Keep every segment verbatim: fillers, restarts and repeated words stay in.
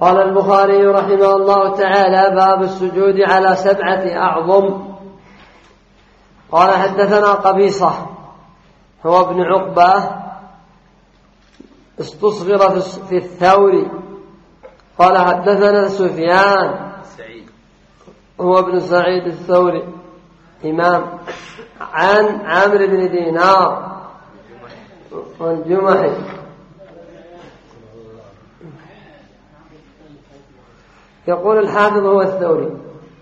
قال البخاري رحمه الله تعالى: باب السجود على سبعة أعظم. قال: حدثنا قبيصة هو ابن عقبة استصغر في الثوري. قال: حدثنا سفيان هو ابن سعيد الثوري إمام، عن عمرو بن دينار والجمحي. يقول الحافظ هو الثوري.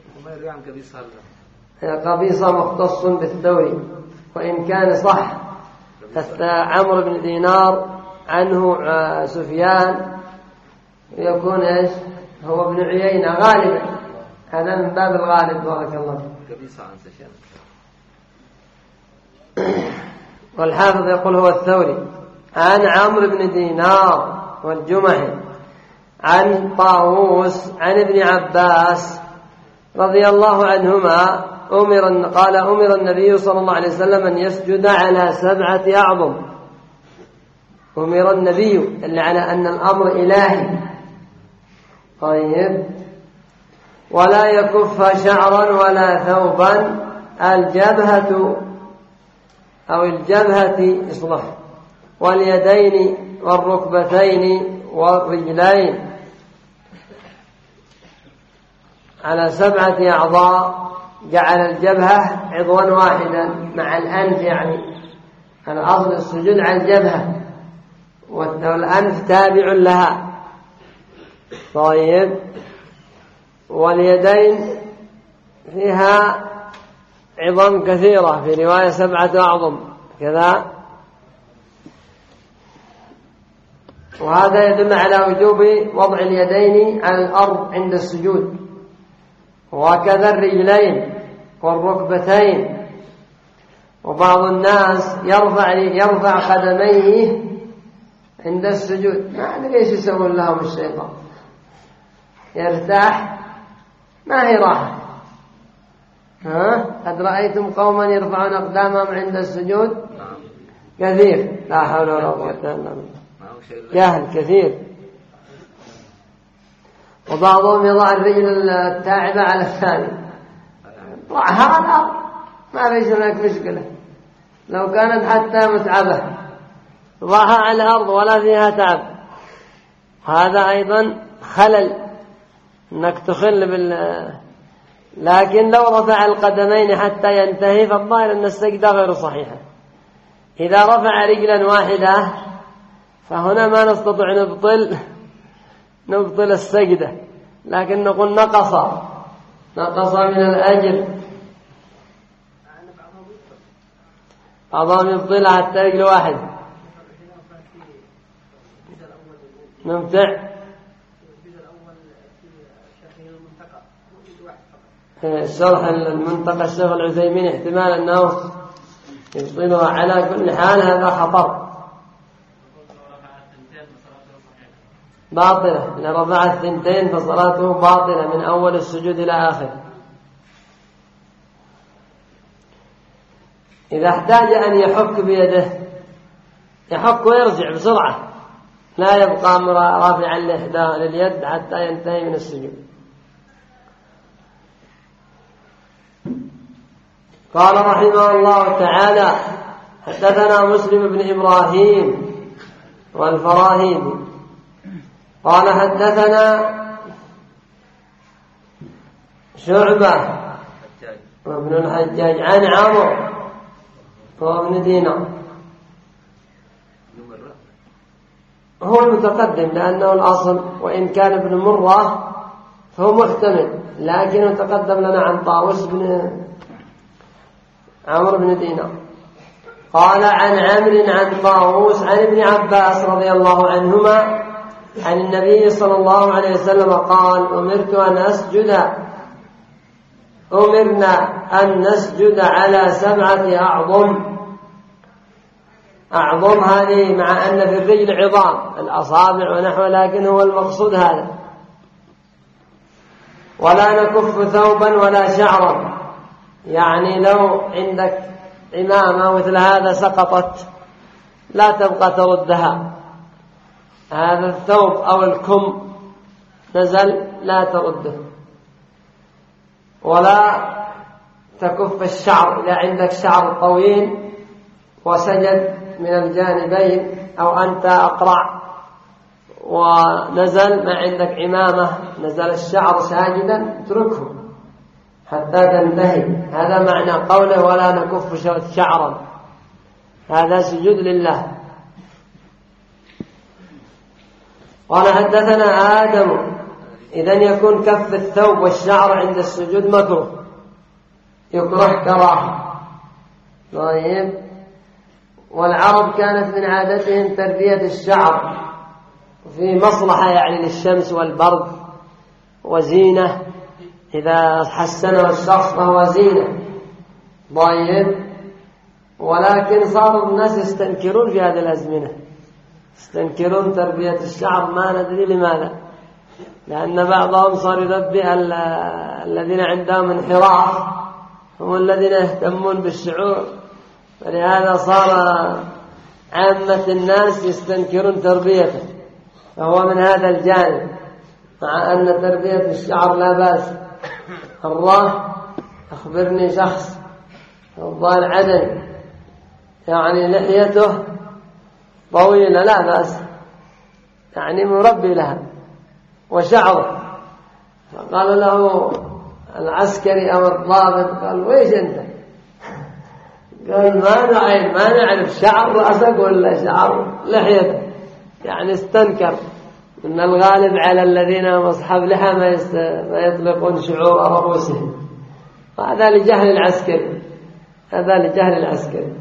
قبيصة مختص بالثوري، وإن كان صح عمرو بن دينار عنه سفيان يكون إيش هو ابن عيينة غالبا، هذا من باب الغالب. بارك الله. والحافظ يقول هو الثوري، عن عمرو بن دينار والجمحي عن طاووس عن ابن عباس رضي الله عنهما أمر قال: أمر النبي صلى الله عليه وسلم أن يسجد على سبعة أعظم. أمر النبي اللي على أن الأمر إلهي. طيب. ولا يكف شعرا ولا ثوبا، الجبهة أو الجبهة إصلاح، واليدين والركبتين والرجلين على سبعة أعضاء. جعل الجبهة عضوا واحدا مع الأنف، يعني الأصل السجود على الجبهة والأنف تابع لها. طيب. واليدين فيها عظام كثيرة، في رواية سبعة أعظم كذا. وهذا يدل على وجوب وضع اليدين على الأرض عند السجود، وكذا الرجلين والركبتين. وبعض الناس يرفع يرفع قدميه عند السجود، ما أدري ايش يسوون لهم الشيطان، يرتاح ما هي راحة. ها قد رأيتم قوما يرفعون أقدامهم عند السجود كثير، لا حول ولا قوة إلا بالله، جهل كثير. وبعضهم يضع الرجل التاعبة على الثاني، ضعها على الأرض ما ليس هناك مشكلة، لو كانت حتى متعبة ضعها على الأرض ولا فيها تعب. هذا أيضا خلل، أنك تخل بال لكن لو رفع القدمين حتى ينتهي فالظاهر أن السجدة غير صحيحة. إذا رفع رجلا واحدة فهنا ما نستطيع نبطل نبطل السجدة، لكن نقول نقص نقص من الأجر. بعضهم يبطل حتى رجل واحد. ممتع. شرح المنطقة الشيخ العثيمين احتمال أنه يبطلها. على كل حال هذا خطر باطلة، إن رفع الثنتين فصلاته باطلة من أول السجود إلى آخر. إذا احتاج أن يحك بيده يحك ويرجع بسرعة، لا يبقى رافعا لليد حتى ينتهي من السجود. قال رحمه الله تعالى: حدثنا مسلم بن إبراهيم والفراهيدي قال: حدثنا شعبة وابن الحجاج عن عمرو وابن دينار. هو المتقدم لأنه الأصل، وإن كان ابن مرة فهو محتمل، لكنه تقدم لنا عن طاووس بن عمرو بن دينار. قال: عن عمرو عن طاووس عن ابن عباس رضي الله عنهما عن النبي صلى الله عليه وسلم قال: أمرت أن أسجد أمرنا أن نسجد على سبعة أعظم. أعظم هذه مع أن في الرجل عظام الأصابع ونحو، لكن هو المقصود هذا. ولا نكف ثوبا ولا شعرا، يعني لو عندك عمامة مثل هذا سقطت لا تبقى تردها، هذا الثوب أو الكم نزل لا ترده، ولا تكف الشعر إذا عندك شعر طويل وسجد من الجانبين أو أنت أقرع ونزل ما عندك عمامة، نزل الشعر ساجدا اتركه حتى تنتهي. هذا معنى قوله ولا نكف شعرا، هذا سجود لله. قال حدثنا آدم. إذن يكون كف الثوب والشعر عند السجود مكروه، يكره كراهة. طيب، والعرب كانت من عادتهم تربية الشعر في مصلحة يعني للشمس والبرد وزينة، إذا حسنه الشخص فهو زينة. طيب، ولكن صار الناس يستنكرون في هذه الأزمنة، يستنكرون تربية الشعر، ما ندري لماذا، لأن بعضهم صار يربي الذين عندهم انحراف هم الذين يهتمون بالشعور، فلهذا صار عامة الناس يستنكرون تربيته، فهو من هذا الجانب، مع أن تربية الشعر لا بأس. الله أخبرني شخص الظاهر عدن يعني لحيته طويلة لا بأس، يعني مربي لها وشعره، فقال له العسكري أو الضابط قال ويش أنت؟ قال ما نعرف ما نعرف شعر رأسك ولا شعر لحيتك، يعني استنكر. إن الغالب على الذين هم أصحاب لحى ما, يست... ما يطلقون شعور رؤوسهم، وهذا لجهل العسكري، هذا لجهل العسكري.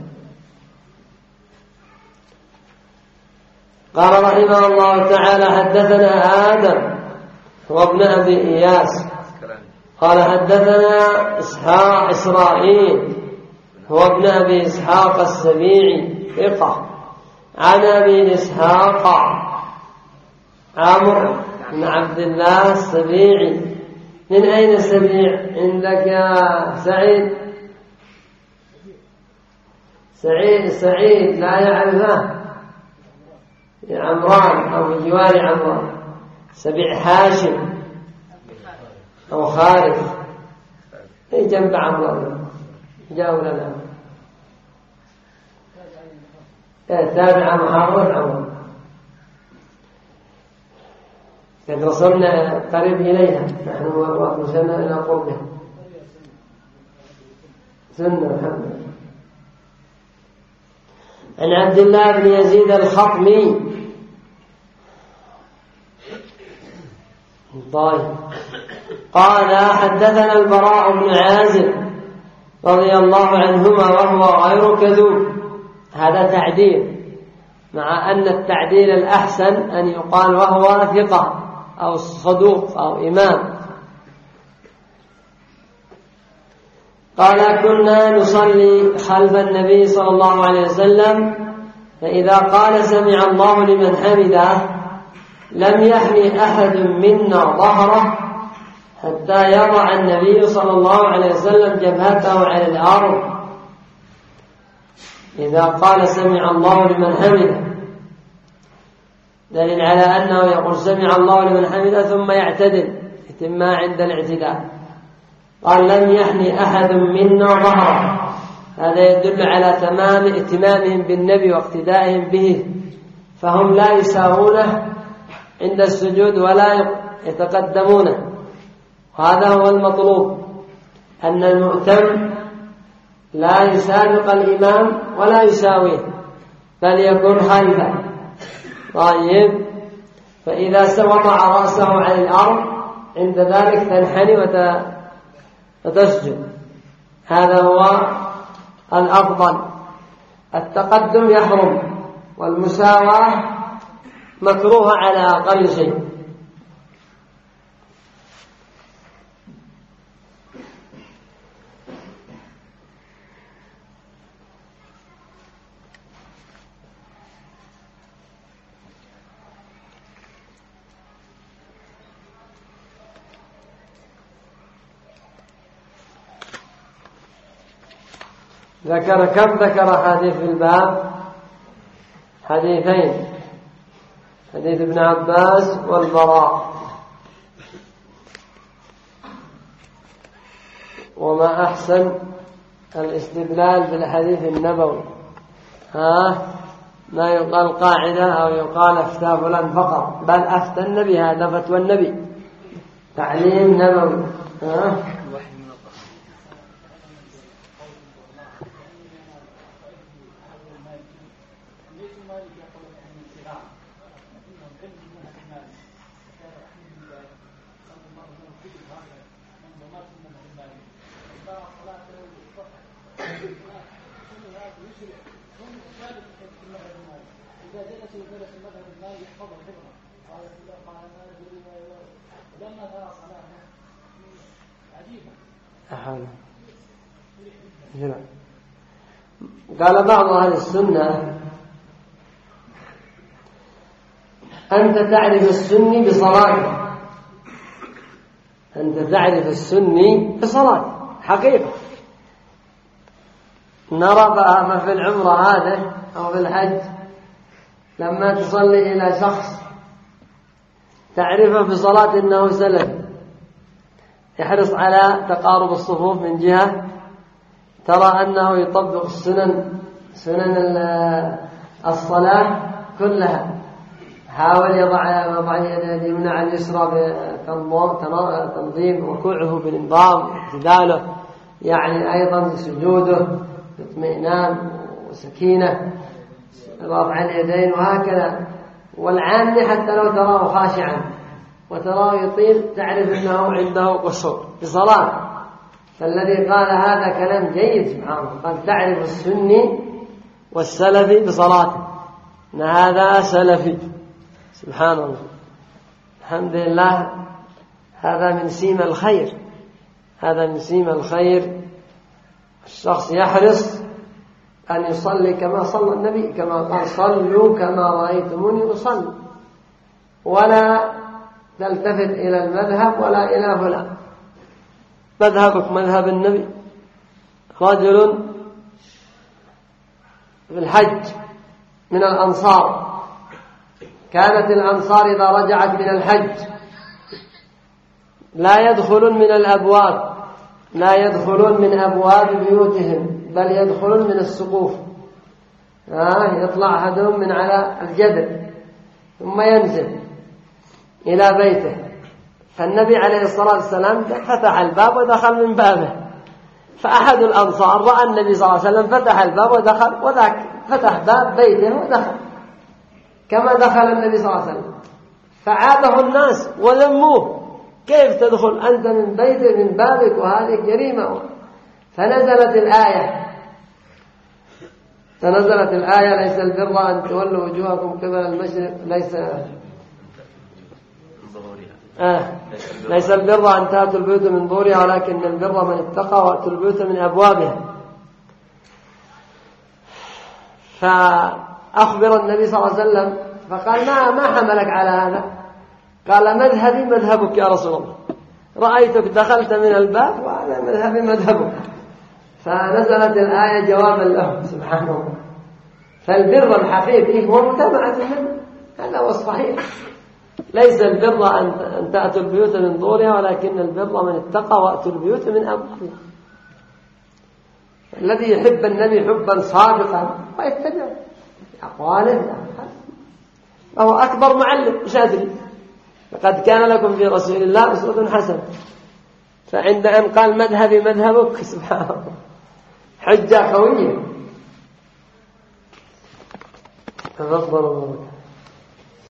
قال رحمه الله تعالى حدثنا آدم هو ابن أبي إياس قال حدثنا إسحاق إسرائيل هو ابن أبي إسحاق السبيعي ثقة عن أبي إسحاق عمرو بن عبد الله السبيعي. من أين السبيع عندك يا سعيد؟ سعيد سعيد لا يعرفه، يا عمران أو في جوار عمران. سبيع هاشم أو خارف أي جنب عمران جاءوا لنا تابع محافظة عمران، قد وصلنا قريب إليها نحن وصلنا إلى قربها سنة محمد. عن عبد الله بن يزيد الخطمي طيب قال حدثنا البراء بن عازب رضي الله عنهما وهو غير كذوب. هذا تعديل، مع أن التعديل الأحسن أن يقال وهو ثقة أو صدوق أو إمام. قال كنا نصلي خلف النبي صلى الله عليه وسلم فإذا قال سمع الله لمن حمده لم يحني أحد منا ظهره حتى يضع النبي صلى الله عليه وسلم جبهته على الأرض. إذا قال سمع الله لمن حمده دليل على أنه يقول سمع الله لمن حمده ثم يعتدل يتم عند الاعتدال. قال لم يحني أحد منا ظهره، هذا يدل على تمام اهتمامهم بالنبي واقتدائهم به، فهم لا يساوونه عند السجود ولا يتقدمونه، وهذا هو المطلوب، أن المؤتم لا يسابق الإمام ولا يساويه بل يكون خلفه. طيب، فإذا وضع رأسه على الأرض عند ذلك تنحني وتسجد، هذا هو الأفضل. التقدم يحرم والمساواة مكروهة على أقل شيء. ذكر كم ذكر حديث في الباب؟ حديثين، حديث ابن عباس والبراء. وما أحسن الاستدلال بالحديث النبوي. ها ما يقال قاعدة أو يقال أفتى فلان فقط، بل أفتى النبي، هذا فتوى النبي، تعليم نبوي. ها قال بعض أهل السنة: أنت تعرف السني بصلاته، أنت تعرف السني بصلاته حقيقة. نرى ما في العمرة هذا أو في الحج، لما تصلي إلى شخص تعرفه بصلاة أنه سلفي، يحرص على تقارب الصفوف من جهة، ترى أنه يطبق السنن سنن الصلاة كلها، حاول يضع وضع يده اليمنى على اليسرى بتنظيم ركوعه بانضباط، اعتداله، يعني أيضا سجوده باطمئنان وسكينة، رفع اليدين وهكذا. والعامي حتى لو تراه خاشعا وتراه يطيل تعرف أنه عنده قصور بصلاة. فالذي قال هذا كلام جيد سبحان الله، قد تعرف السني والسلفي بصلاته، أن هذا سلفي سبحان الله. الحمد لله، هذا من سيم الخير، هذا من سيم الخير. الشخص يحرص أن يصلي كما صلى النبي، كما قال: صلوا كما رأيتموني أصلي، ولا تلتفت إلى المذهب ولا إلى فلان، مذهبك مذهب النبي. رجل في الحج من الأنصار، كانت الأنصار إذا رجعت من الحج لا يدخلون من الأبواب، لا يدخلون من أبواب بيوتهم، بل يدخلون من السقوف. آه يطلع أحدهم من على الجدر ثم ينزل إلى بيته. فالنبي عليه الصلاة والسلام فتح الباب ودخل من بابه، فأحد الأنصار رأى النبي صلى الله عليه وسلم فتح الباب ودخل، وذاك فتح باب بيته ودخل كما دخل النبي صلى الله عليه وسلم، فعابه الناس وذموه: كيف تدخل أنت من بيتك من بابك وهذه جريمة؟ فنزلت الآية فنزلت الآية: ليس البر أن تولوا وجوهكم قبل المشرق، ليس آه. ليس البر أن تأتوا البيوت من ظهورها، ولكن البر من اتقى وأتوا البيوت من أبوابها. فأخبر النبي صلى الله عليه وسلم فقال: ما ما حملك على هذا؟ قال: مذهبي مذهبك يا رسول الله، رأيتك دخلت من الباب وأنا مذهبي مذهبك. فنزلت الآية جوابا له سبحان الله. فالبر الحقيقي هو متابعة النبي، هذا هو الصحيح. ليس البر أن تأتوا البيوت من ظهورها، ولكن البر من اتقى وأتوا البيوت من أبوابها. الذي يحب النبي حبا صادقا ويتبع أقواله فهو أكبر معلم، مش أدري. لقد كان لكم في رسول الله أسوة حسنة. فعند أن قال: مذهبي مذهبك، سبحان الله، حجة قوية. تفضل الله.